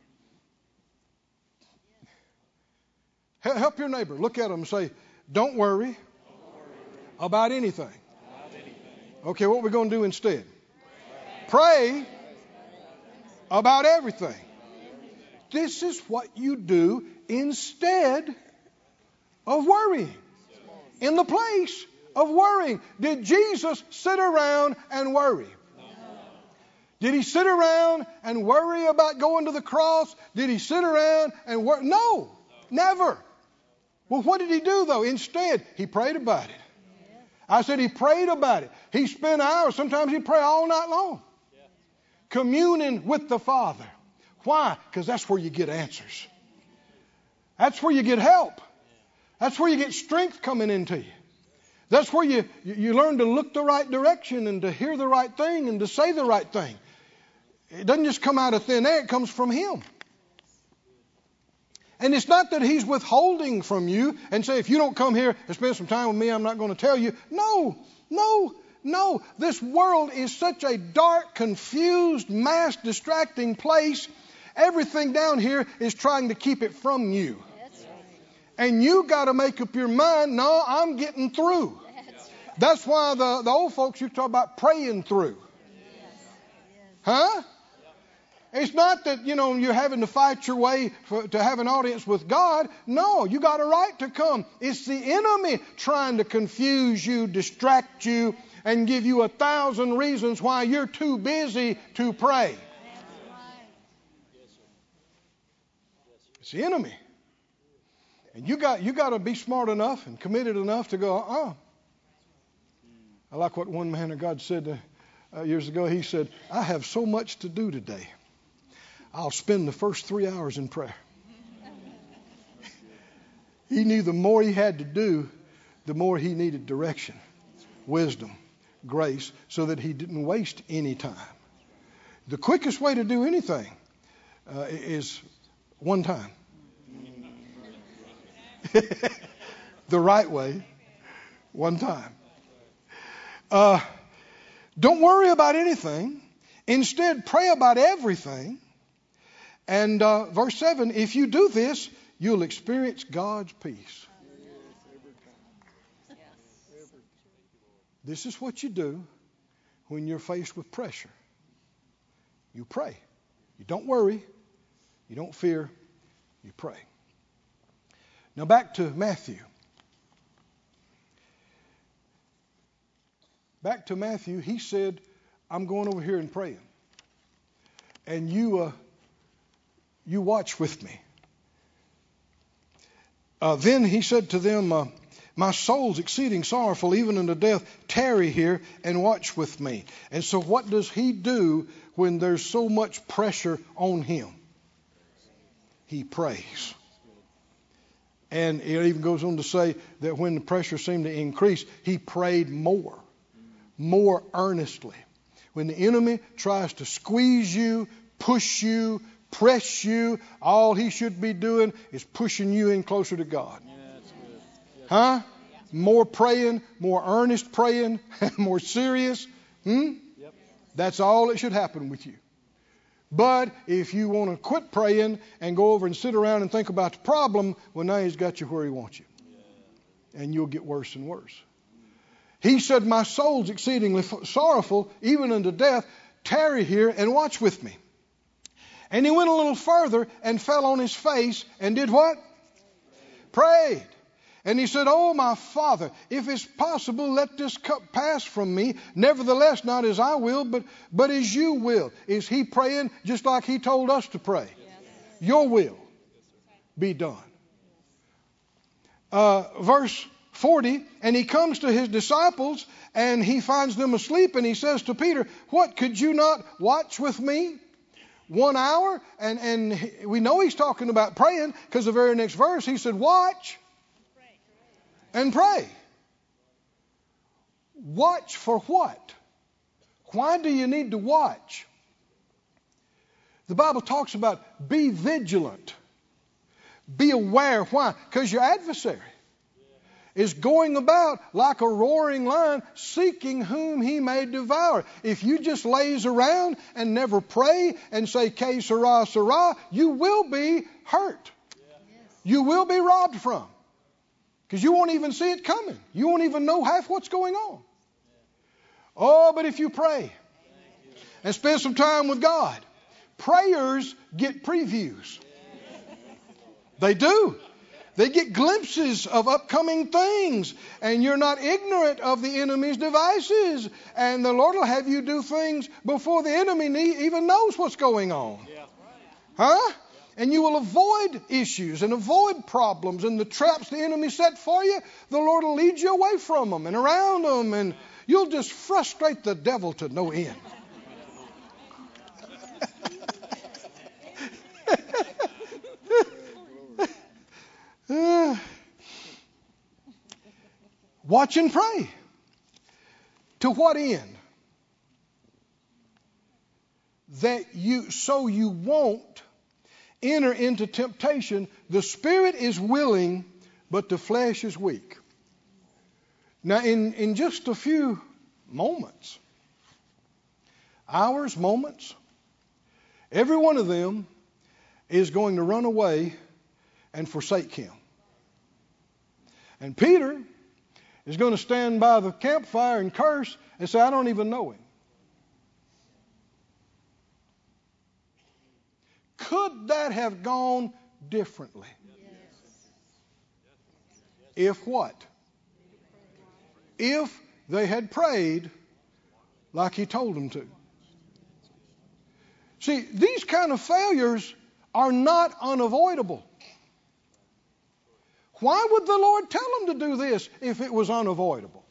Help your neighbor. Look at them and say, don't worry about anything. Okay, what we're going to do instead? Pray about everything. This is what you do instead of worrying. In the place of worrying. Did Jesus sit around and worry? Did he sit around and worry about going to the cross? Did he sit around and worry? No, never. Well, what did he do though? Instead, he prayed about it. I said he prayed about it. He spent hours. Sometimes he'd pray all night long. Communing with the Father. Why? Because that's where you get answers. That's where you get help. That's where you get strength coming into you. That's where you learn to look the right direction and to hear the right thing and to say the right thing. It doesn't just come out of thin air. It comes from Him. And it's not that He's withholding from you and say, if you don't come here and spend some time with me, I'm not going to tell you. No. This world is such a dark, confused, mass distracting place. Everything down here is trying to keep it from you. And you got to make up your mind, no, I'm getting through. That's why the old folks used to talk about praying through. Huh? It's not that, you're having to fight your way to have an audience with God. No, you got a right to come. It's the enemy trying to confuse you, distract you, and give you 1,000 reasons why you're too busy to pray. It's the enemy. And you got to be smart enough and committed enough to go, I like what one man of God said years ago. He said, I have so much to do today. I'll spend the first 3 hours in prayer. He knew the more he had to do, the more he needed direction, wisdom, grace, so that he didn't waste any time. The quickest way to do anything is one time. The right way, one time. Don't worry about anything. Instead, pray about everything. And verse 7, if you do this, you'll experience God's peace. This is what you do when you're faced with pressure. You pray. You don't worry. You don't fear. You pray. Now back to Matthew. Back to Matthew, he said, I'm going over here and praying. And you watch with me. Then he said to them, my soul's exceeding sorrowful, even unto death. Tarry here and watch with me. And so what does he do when there's so much pressure on him? He prays. And it even goes on to say that when the pressure seemed to increase, he prayed more earnestly. When the enemy tries to squeeze you, push you, press you, all he should be doing is pushing you in closer to God. Yeah, that's good. Yes. Huh? More praying, more earnest praying, more serious. Yep. That's all that should happen with you. But if you want to quit praying and go over and sit around and think about the problem, well, now he's got you where he wants you. Yeah. And you'll get worse and worse. He said, my soul's exceedingly sorrowful, even unto death. Tarry here and watch with me. And he went a little further and fell on his face and did what? Prayed. And he said, oh, my Father, if it's possible, let this cup pass from me. Nevertheless, not as I will, but as you will. Is he praying just like he told us to pray? Yes. Your will be done. Verse 40, and he comes to his disciples and he finds them asleep and he says to Peter, what, could you not watch with me 1 hour? And we know he's talking about praying because the very next verse he said, watch and pray. Watch for what? Why do you need to watch? The Bible talks about be vigilant. Be aware. Why? Because your adversary is going about like a roaring lion, seeking whom he may devour. If you just laze around and never pray and say, "Que sera, sera," you will be hurt. You will be robbed from. Because you won't even see it coming. You won't even know half what's going on. Oh, but if you pray and spend some time with God, prayers get previews. They do. They get glimpses of upcoming things, and you're not ignorant of the enemy's devices. And the Lord will have you do things before the enemy even knows what's going on. Huh? And you will avoid issues and avoid problems and the traps the enemy set for you. The Lord will lead you away from them and around them, and you'll just frustrate the devil to no end. Watch and pray. To what end? That you won't enter into temptation. The spirit is willing, but the flesh is weak. Now, in just a few moments, hours, moments, every one of them is going to run away and forsake him. And Peter is going to stand by the campfire and curse and say, "I don't even know him." Could that have gone differently? If what? If they had prayed like he told them to. See, these kind of failures are not unavoidable. Why would the Lord tell them to do this if it was unavoidable?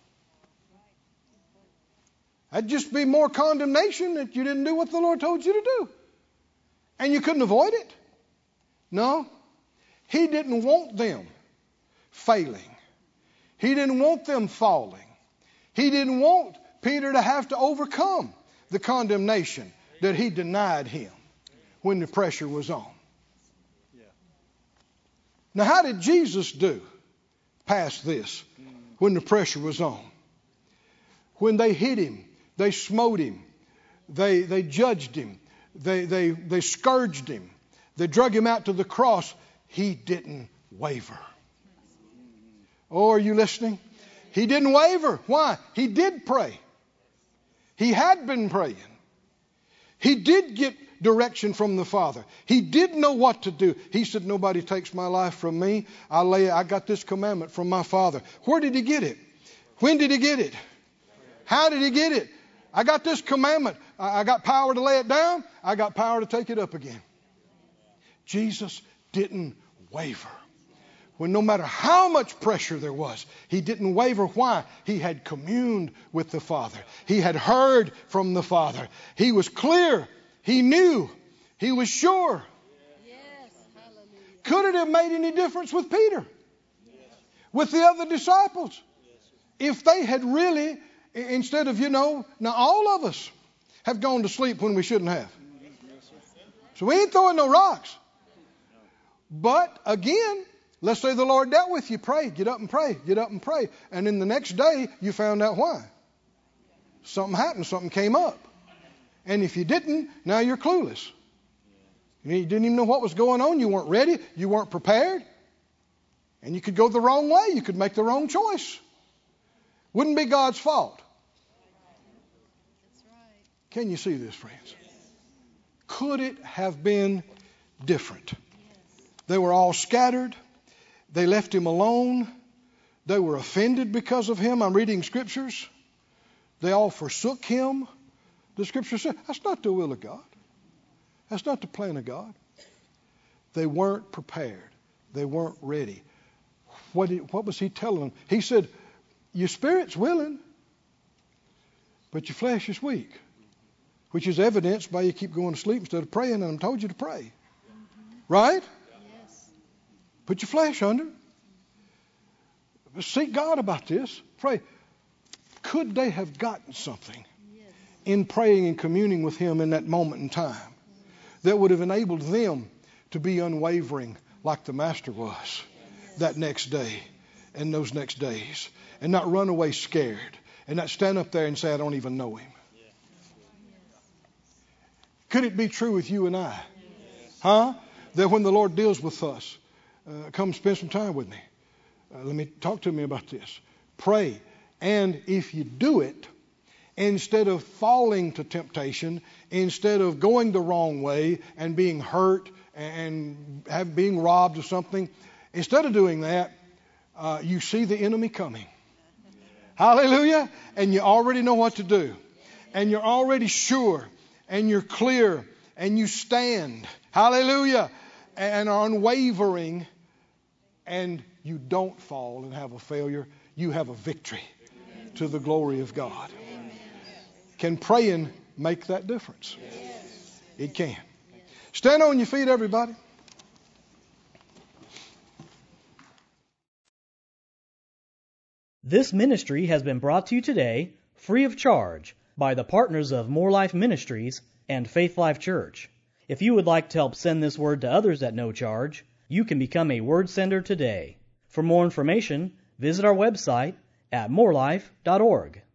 That'd just be more condemnation that you didn't do what the Lord told you to do. And you couldn't avoid it. No. He didn't want them failing. He didn't want them falling. He didn't want Peter to have to overcome the condemnation that he denied him when the pressure was on. Now, how did Jesus do past this when the pressure was on? When they hit him, they smote him, they judged him, they scourged him, they drug him out to the cross, he didn't waver. Oh, are you listening? He didn't waver. Why? He did pray. He had been praying. He did get direction from the Father. He did know what to do. He said, "Nobody takes my life from me. I got this commandment from my Father." Where did he get it? When did he get it? How did he get it? I got this commandment. I got power to lay it down. I got power to take it up again. Jesus didn't waver. When no matter how much pressure there was, he didn't waver. Why? He had communed with the Father. He had heard from the Father. He was clear. He knew. He was sure. Yes. Hallelujah. Could it have made any difference with Peter? With the other disciples? If they had really, instead of, now all of us have gone to sleep when we shouldn't have. So we ain't throwing no rocks. But again, let's say the Lord dealt with you. Pray. Get up and pray. Get up and pray. And then the next day, you found out why. Something happened. Something came up. And if you didn't, now you're clueless. You didn't even know what was going on. You weren't ready. You weren't prepared. And you could go the wrong way. You could make the wrong choice. Wouldn't be God's fault. That's right. Can you see this, friends? Could it have been different? They were all scattered. They left him alone. They were offended because of him. I'm reading scriptures. They all forsook him. The scripture says that's not the will of God. That's not the plan of God. They weren't prepared. They weren't ready. What was he telling them? He said, your spirit's willing, but your flesh is weak, which is evidenced by you keep going to sleep instead of praying, and I told you to pray. Right? Yes. Put your flesh under. Seek God about this. Pray. Could they have gotten something in praying and communing with him in that moment in time that would have enabled them to be unwavering like the Master was that next day and those next days, and not run away scared, and not stand up there and say, I don't even know him. Could it be true with you and I? Huh? That when the Lord deals with us, come spend some time with me. Talk to me about this. Pray. And if you do it, instead of falling to temptation, instead of going the wrong way and being hurt and being robbed of something, instead of doing that, you see the enemy coming. Hallelujah. And you already know what to do. And you're already sure. And you're clear. And you stand. Hallelujah. And are unwavering. And you don't fall and have a failure. You have a victory to the glory of God. Can praying make that difference? It can. Stand on your feet, everybody. This ministry has been brought to you today free of charge by the partners of More Life Ministries and Faith Life Church. If you would like to help send this word to others at no charge, you can become a word sender today. For more information, visit our website at morelife.org.